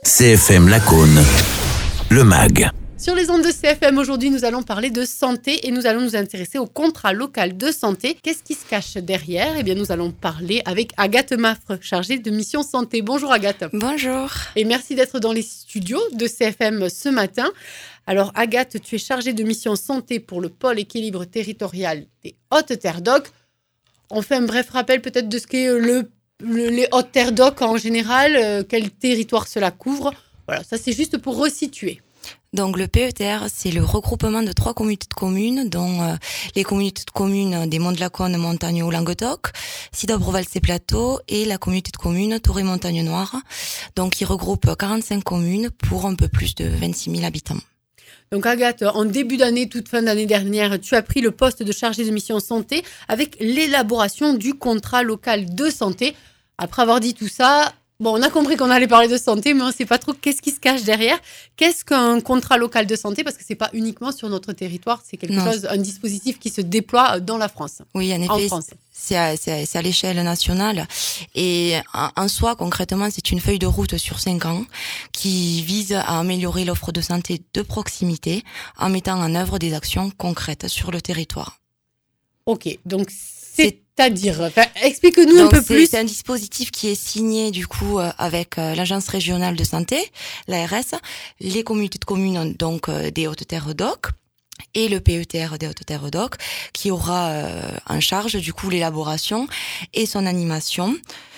CFM Lacaune, le MAG. Sur les ondes de CFM, aujourd'hui, nous allons parler de santé et nous allons nous intéresser au contrat local de santé. Qu'est-ce qui se cache derrière ? Eh bien, nous allons parler avec Agathe Maffre, chargée de mission santé. Bonjour Agathe. Bonjour. Et merci d'être dans les studios de CFM ce matin. Alors Agathe, tu es chargée de mission santé pour le pôle équilibre territorial des Hautes-Terres d'Oc. On fait un bref rappel peut-être de ce qu'est les Hautes-Terres d'Oc en général, quel territoire cela couvre. Voilà, ça c'est juste pour resituer. Donc le PETR, c'est le regroupement de 3 communautés de communes, dont les communautés de communes des Monts de Lacaune, Montagneux, Languedoc, Cidre-Provence et Plateau, et la communauté de communes Toré-Montagne-Noire. Donc il regroupe 45 communes pour un peu plus de 26 000 habitants. Donc Agathe, en début d'année, toute fin d'année dernière, tu as pris le poste de chargée de mission santé avec l'élaboration du contrat local de santé. Après avoir dit tout ça, on a compris qu'on allait parler de santé, mais on ne sait pas trop qu'est-ce qui se cache derrière. Qu'est-ce qu'un contrat local de santé ? Parce que ce n'est pas uniquement sur notre territoire, c'est un dispositif qui se déploie dans la France. Oui, en effet, c'est à l'échelle nationale. Et en soi, concrètement, c'est une feuille de route sur 5 ans qui vise à améliorer l'offre de santé de proximité en mettant en œuvre des actions concrètes sur le territoire. Ok, donc c'est-à-dire, explique-nous un peu plus. C'est un dispositif qui est signé du coup avec l'Agence régionale de santé, l'ARS, les communautés de communes donc des Hautes-Terres d'Oc et le PETR des Hautes-Terres d'Oc qui aura en charge du coup l'élaboration et son animation.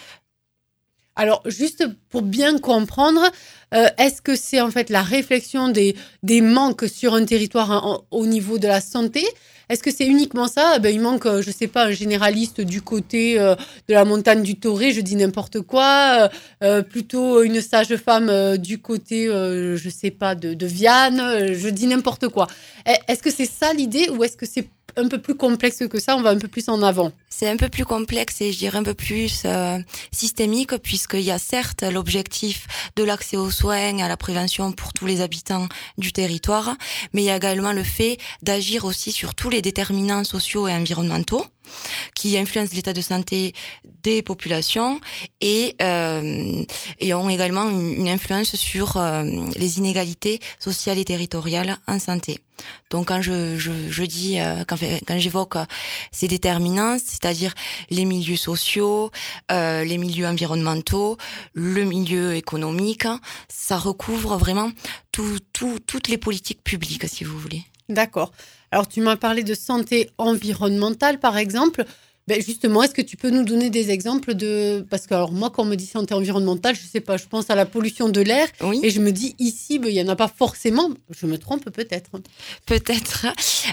Alors, juste pour bien comprendre, est-ce que c'est en fait la réflexion des manques sur un territoire au niveau de la santé ? Est-ce que c'est uniquement ça ? Il manque, je ne sais pas, un généraliste du côté de la montagne du Toré, je dis n'importe quoi, plutôt une sage-femme du côté, je ne sais pas, de Viane, je dis n'importe quoi. Est-ce que c'est ça l'idée ou est-ce que c'est un peu plus complexe que ça, on va un peu plus en avant? C'est un peu plus complexe et je dirais un peu plus systémique puisqu'il y a certes l'objectif de l'accès aux soins, à la prévention pour tous les habitants du territoire, mais il y a également le fait d'agir aussi sur tous les déterminants sociaux et environnementaux qui influencent l'état de santé des populations et ont également une influence sur les inégalités sociales et territoriales en santé. Donc quand je dis quand j'évoque ces déterminants, c'est-à-dire les milieux sociaux, les milieux environnementaux, le milieu économique, ça recouvre vraiment toutes les politiques publiques, si vous voulez. D'accord. Alors, tu m'as parlé de santé environnementale, par exemple. Justement, est-ce que tu peux nous donner des exemples de... Parce que alors, moi, quand on me dit santé environnementale, je ne sais pas, je pense à la pollution de l'air. Oui. Et je me dis, ici, il n'y en a pas forcément. Je me trompe peut-être. Peut-être.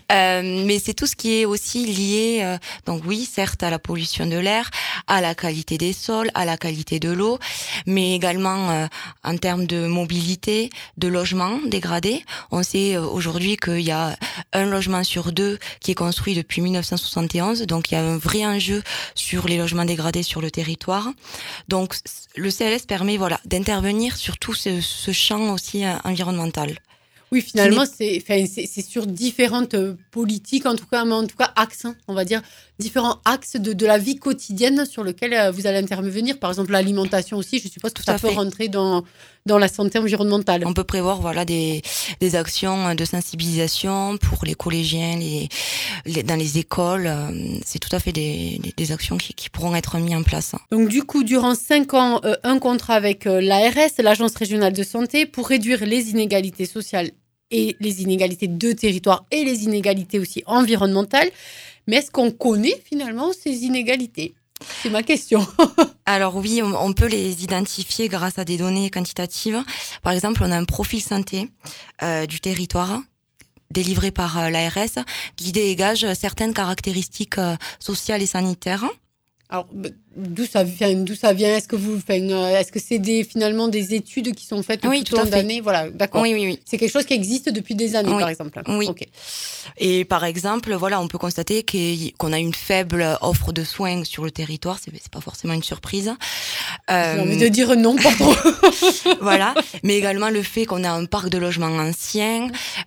Mais c'est tout ce qui est aussi lié, donc oui, certes, à la pollution de l'air, à la qualité des sols, à la qualité de l'eau, mais également en termes de mobilité, de logements dégradés. On sait aujourd'hui qu'il y a un logement sur 2 qui est construit depuis 1971, donc il y a un vrai enjeu sur les logements dégradés sur le territoire. Donc le CLS permet d'intervenir sur tout ce champ aussi environnemental. Oui, finalement, c'est sur différentes politiques, en tout cas axes, on va dire, différents axes de la vie quotidienne sur lesquels vous allez intervenir. Par exemple, l'alimentation aussi, je suppose que ça peut rentrer dans la santé environnementale. On peut prévoir des actions de sensibilisation pour les collégiens, dans les écoles. C'est tout à fait des actions qui pourront être mises en place. Donc du coup, durant 5 ans, un contrat avec l'ARS, l'Agence régionale de santé, pour réduire les inégalités sociales et les inégalités de territoire et les inégalités aussi environnementales. Mais est-ce qu'on connaît finalement ces inégalités ? C'est ma question. Alors oui, on peut les identifier grâce à des données quantitatives. Par exemple, on a un profil santé du territoire délivré par l'ARS qui dégage certaines caractéristiques sociales et sanitaires. Alors, d'où ça vient ? Est-ce que c'est finalement des études qui sont faites tout au long d'années ? Voilà, d'accord. Oui. C'est quelque chose qui existe depuis des années, par exemple. Oui. Okay. Et par exemple, on peut constater qu'on a une faible offre de soins sur le territoire. C'est pas forcément une surprise. J'ai envie de dire non, pardon. Voilà. Mais également le fait qu'on a un parc de logements anciens.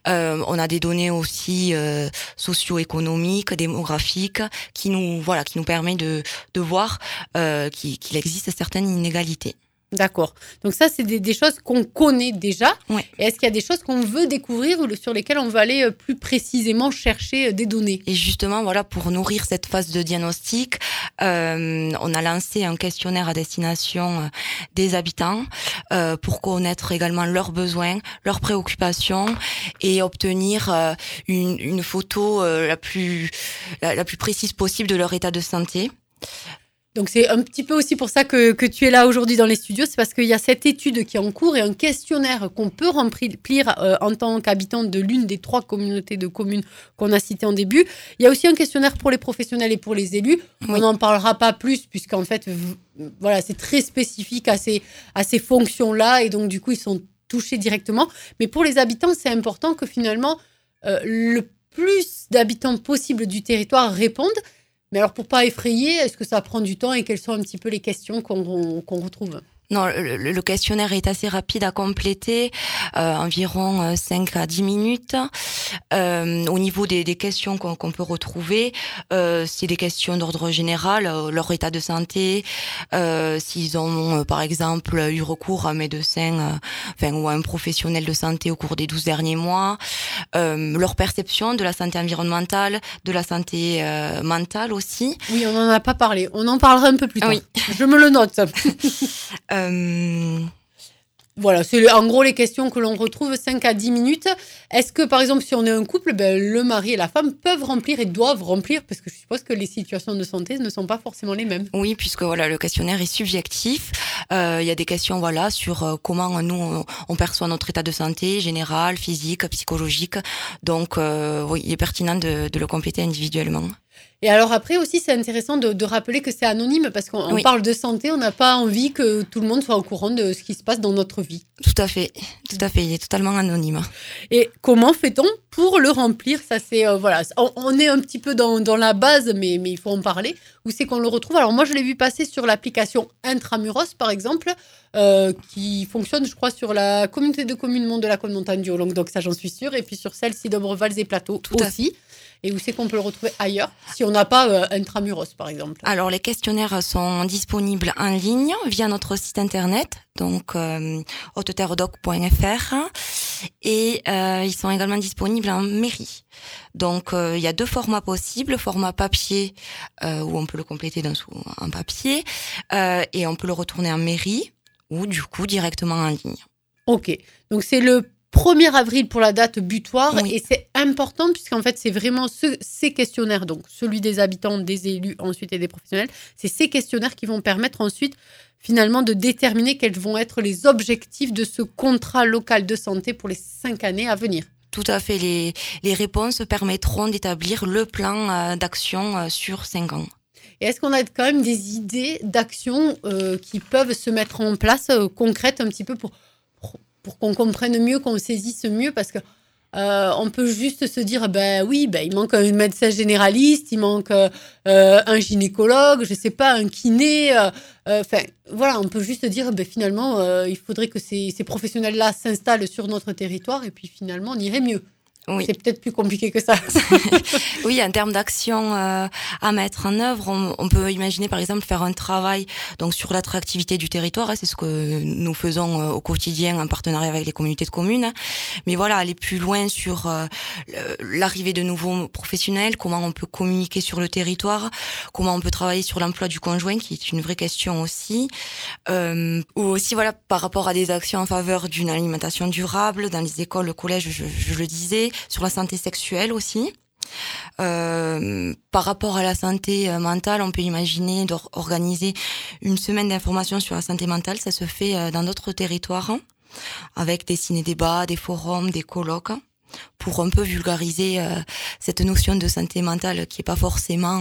On a des données aussi socio-économiques, démographiques, qui nous permet de voir qu'il existe certaines inégalités. D'accord. Donc ça, c'est des choses qu'on connaît déjà. Oui. Et est-ce qu'il y a des choses qu'on veut découvrir ou sur lesquelles on va aller plus précisément chercher des données? Et justement, voilà, pour nourrir cette phase de diagnostic, on a lancé un questionnaire à destination des habitants pour connaître également leurs besoins, leurs préoccupations et obtenir une photo la plus précise possible de leur état de santé. Donc, c'est un petit peu aussi pour ça que tu es là aujourd'hui dans les studios. C'est parce qu'il y a cette étude qui est en cours et un questionnaire qu'on peut remplir en tant qu'habitant de l'une des 3 communautés de communes qu'on a citées en début. Il y a aussi un questionnaire pour les professionnels et pour les élus. Oui. On n'en parlera pas plus puisqu'en fait, voilà, c'est très spécifique à ces fonctions-là et donc, du coup, ils sont touchés directement. Mais pour les habitants, c'est important que finalement, le plus d'habitants possible du territoire répondent. Mais alors, pour pas effrayer, est-ce que ça prend du temps et quelles sont un petit peu les questions qu'on retrouve? Non, le questionnaire est assez rapide à compléter, environ 5 à 10 minutes. Au niveau des questions qu'on peut retrouver, c'est des questions d'ordre général, leur état de santé, s'ils ont par exemple eu recours à un médecin ou à un professionnel de santé au cours des 12 derniers mois, leur perception de la santé environnementale, de la santé mentale aussi. Oui, on n'en a pas parlé. On en parlera un peu plus tard. Oui. Je me le note. Voilà, c'est en gros les questions que l'on retrouve 5 à 10 minutes. Est-ce que, par exemple, si on est un couple, le mari et la femme peuvent remplir et doivent remplir, parce que je suppose que les situations de santé ne sont pas forcément les mêmes. Oui, puisque voilà, le questionnaire est subjectif. Il y a des questions sur comment nous, on perçoit notre état de santé, général, physique, psychologique. Donc, oui, il est pertinent de le compléter individuellement. Et alors après aussi, c'est intéressant de rappeler que c'est anonyme parce qu'on parle de santé, on n'a pas envie que tout le monde soit au courant de ce qui se passe dans notre vie. Tout à fait, il est totalement anonyme. Et comment fait-on pour le remplir? Ça, c'est voilà, on est un petit peu dans la base, mais il faut en parler. Où c'est qu'on le retrouve? Alors moi, je l'ai vu passer sur l'application Intramuros, par exemple, qui fonctionne, je crois, sur la communauté de communes Mont de la Côte-Montagne du Haut-Languedoc, donc ça j'en suis sûre, et puis sur celle-ci d'Obreval et Plateau aussi. Et où c'est qu'on peut le retrouver ailleurs, si on n'a pas Intramuros, par exemple? Alors, les questionnaires sont disponibles en ligne via notre site internet, donc hauteterredoc.fr, et ils sont également disponibles en mairie. Donc, il y a 2 formats possibles, format papier, où on peut le compléter en papier, et on peut le retourner en mairie, ou du coup directement en ligne. Ok, donc c'est le 1er avril pour la date butoir, oui. Et c'est important puisqu'en fait c'est vraiment ces questionnaires, donc celui des habitants, des élus ensuite et des professionnels, c'est ces questionnaires qui vont permettre ensuite finalement de déterminer quels vont être les objectifs de ce contrat local de santé pour les 5 années à venir. Tout à fait, les réponses permettront d'établir le plan d'action sur 5 ans. Et est-ce qu'on a quand même des idées d'actions qui peuvent se mettre en place concrètes un petit peu pour qu'on comprenne mieux, qu'on saisisse mieux, parce que on peut juste se dire, il manque un médecin généraliste, il manque un gynécologue, je sais pas, un kiné. Voilà, on peut juste dire, finalement, il faudrait que ces professionnels-là s'installent sur notre territoire et puis finalement, on irait mieux. Oui. C'est peut-être plus compliqué que ça. Oui, en termes d'action à mettre en œuvre, on peut imaginer par exemple faire un travail donc sur l'attractivité du territoire. C'est ce que nous faisons au quotidien en partenariat avec les communautés de communes. Mais voilà, aller plus loin sur l'arrivée de nouveaux professionnels, comment on peut communiquer sur le territoire, comment on peut travailler sur l'emploi du conjoint, qui est une vraie question aussi. Ou aussi voilà par rapport à des actions en faveur d'une alimentation durable dans les écoles, le collège, je le disais. Sur la santé sexuelle aussi. Par rapport à la santé mentale, on peut imaginer d'organiser une semaine d'information sur la santé mentale. Ça se fait dans d'autres territoires, avec des ciné-débats, des forums, des colloques, pour un peu vulgariser cette notion de santé mentale qui est pas forcément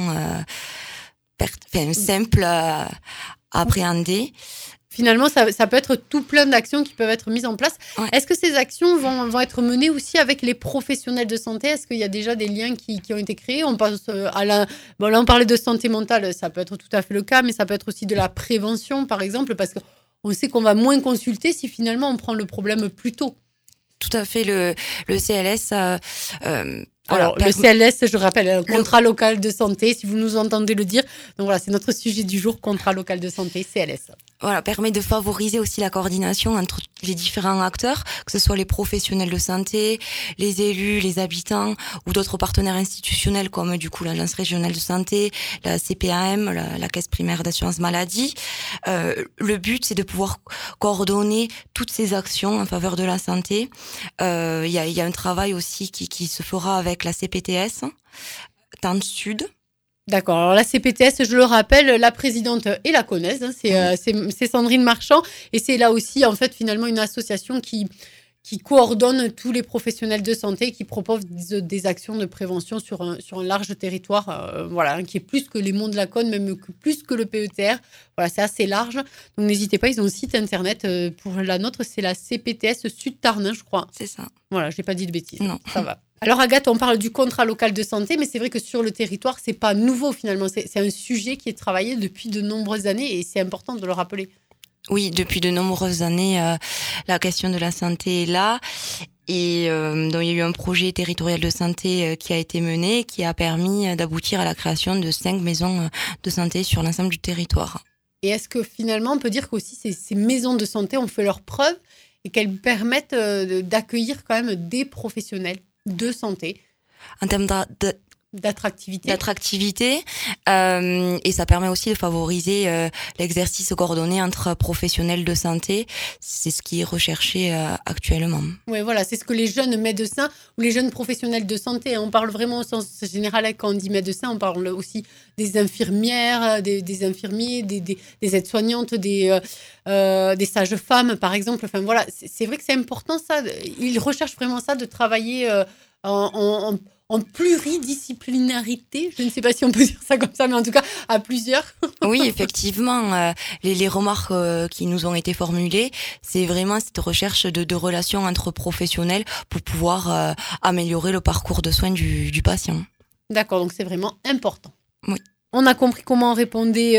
simple à appréhender. Finalement, ça peut être tout plein d'actions qui peuvent être mises en place. Ouais. Est-ce que ces actions vont être menées aussi avec les professionnels de santé? Est-ce qu'il y a déjà des liens qui ont été créés? On pense là, on parlait de santé mentale, ça peut être tout à fait le cas, mais ça peut être aussi de la prévention, par exemple, parce qu'on sait qu'on va moins consulter si finalement on prend le problème plus tôt. Tout à fait, le CLS... Alors, le CLS, je rappelle, un contrat local de santé, si vous nous entendez le dire. Donc voilà, c'est notre sujet du jour, contrat local de santé, CLS. Voilà, permet de favoriser aussi la coordination entre les différents acteurs, que ce soit les professionnels de santé, les élus, les habitants ou d'autres partenaires institutionnels comme du coup l'Agence régionale de santé, la CPAM, la Caisse primaire d'assurance maladie. Le but, c'est de pouvoir coordonner toutes ces actions en faveur de la santé. Il y a un travail aussi qui se fera avec la CPTS, Tente Sud. D'accord. Alors la CPTS, je le rappelle, la présidente et la connaissent. C'est Sandrine Marchand. Et c'est là aussi, en fait, finalement, une association qui coordonne tous les professionnels de santé, qui propose des actions de prévention sur un large territoire, qui est plus que les Monts de la Cône, même plus que le PETR. Voilà, c'est assez large. Donc n'hésitez pas, ils ont un site internet. Pour la nôtre, c'est la CPTS Sud Tarn, je crois. C'est ça. Voilà, je n'ai pas dit de bêtises. Non. Ça va. Alors Agathe, on parle du contrat local de santé, mais c'est vrai que sur le territoire, c'est pas nouveau finalement. C'est un sujet qui est travaillé depuis de nombreuses années et c'est important de le rappeler. Oui, depuis de nombreuses années, la question de la santé est là. Et donc il y a eu un projet territorial de santé qui a été mené, qui a permis d'aboutir à la création de 5 maisons de santé sur l'ensemble du territoire. Et est-ce que finalement, on peut dire qu'aussi ces maisons de santé ont fait leurs preuves et qu'elles permettent d'accueillir quand même des professionnels de santé en termes d'attractivité. Et ça permet aussi de favoriser l'exercice coordonné entre professionnels de santé. C'est ce qui est recherché actuellement. Oui, voilà, c'est ce que les jeunes médecins ou les jeunes professionnels de santé, on parle vraiment au sens général, quand on dit médecin, on parle aussi des infirmières, des infirmiers, des aides-soignantes, des sages-femmes, par exemple. Enfin, voilà, c'est vrai que c'est important, ça. Ils recherchent vraiment ça, de travailler en pluridisciplinarité, je ne sais pas si on peut dire ça comme ça, mais en tout cas à plusieurs. Oui, effectivement, les remarques qui nous ont été formulées, c'est vraiment cette recherche de relations entre professionnels pour pouvoir améliorer le parcours de soins du patient. D'accord, donc c'est vraiment important. Oui. On a compris comment on répondait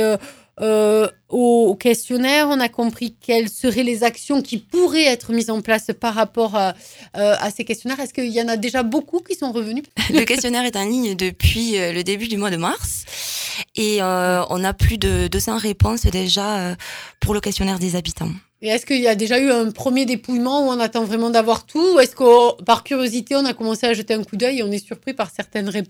au questionnaire, on a compris quelles seraient les actions qui pourraient être mises en place par rapport à ces questionnaires. Est-ce qu'il y en a déjà beaucoup qui sont revenus ? Le questionnaire est en ligne depuis le début du mois de mars et on a plus de 200 réponses déjà pour le questionnaire des habitants. Et est-ce qu'il y a déjà eu un premier dépouillement où on attend vraiment d'avoir tout ? Ou est-ce que par curiosité, on a commencé à jeter un coup d'œil et on est surpris par certaines réponses ?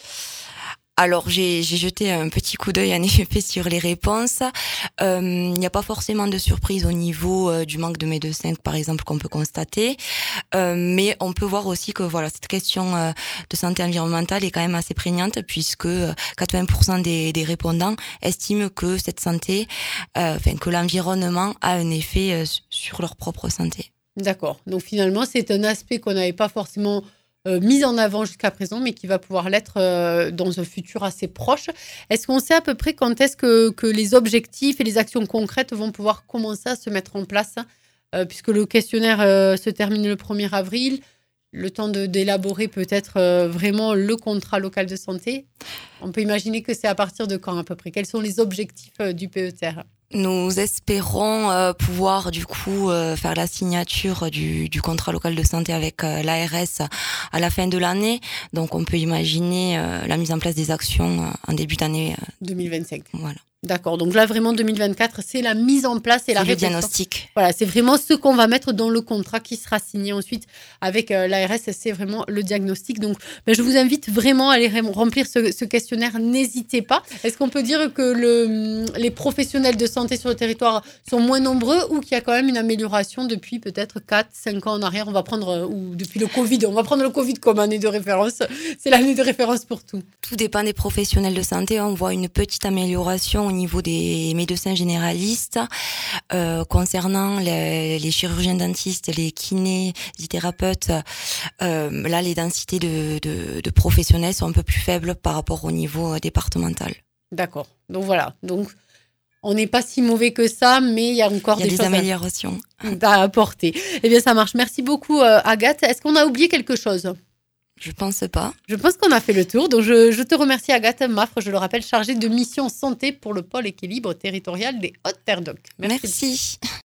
Alors, j'ai jeté un petit coup d'œil en effet sur les réponses. Il n'y a pas forcément de surprise au niveau du manque de médecins, par exemple, qu'on peut constater. Mais on peut voir aussi que voilà, cette question de santé environnementale est quand même assez prégnante puisque 80% des répondants estiment que cette santé, que l'environnement a un effet sur leur propre santé. D'accord. Donc finalement, c'est un aspect qu'on n'avait pas forcément mise en avant jusqu'à présent, mais qui va pouvoir l'être dans un futur assez proche. Est-ce qu'on sait à peu près quand est-ce que les objectifs et les actions concrètes vont pouvoir commencer à se mettre en place, puisque le questionnaire se termine le 1er avril, le temps d'élaborer peut-être vraiment le contrat local de santé. On peut imaginer que c'est à partir de quand à peu près ? Quels sont les objectifs du PETR ? Nous espérons pouvoir du coup faire la signature du contrat local de santé avec l'ARS à la fin de l'année. Donc on peut imaginer la mise en place des actions en début d'année 2025. Voilà. D'accord, donc là vraiment 2024, c'est la mise en place et la réflexion. Le diagnostic. Voilà, c'est vraiment ce qu'on va mettre dans le contrat qui sera signé ensuite avec l'ARS, c'est vraiment le diagnostic. Donc je vous invite vraiment à aller remplir ce questionnaire, n'hésitez pas. Est-ce qu'on peut dire que les professionnels de santé sur le territoire sont moins nombreux ou qu'il y a quand même une amélioration depuis peut-être 4-5 ans en arrière ? On va prendre, ou depuis le Covid, on va prendre le Covid comme année de référence, c'est l'année de référence pour tout. Tout dépend des professionnels de santé, on voit une petite amélioration au niveau des médecins généralistes. Concernant les chirurgiens dentistes, les kinésithérapeutes, là les densités de professionnels sont un peu plus faibles par rapport au niveau départemental. D'accord, donc voilà, donc on n'est pas si mauvais que ça, mais il y a encore des choses améliorations à apporter. Eh bien ça marche, merci beaucoup Agathe. Est-ce qu'on a oublié quelque chose ? Je pense pas. Je pense qu'on a fait le tour. Donc, je te remercie, Agathe Maffre, je le rappelle, chargée de mission santé pour le pôle équilibre territorial des Hautes-Terres-Doc. Merci.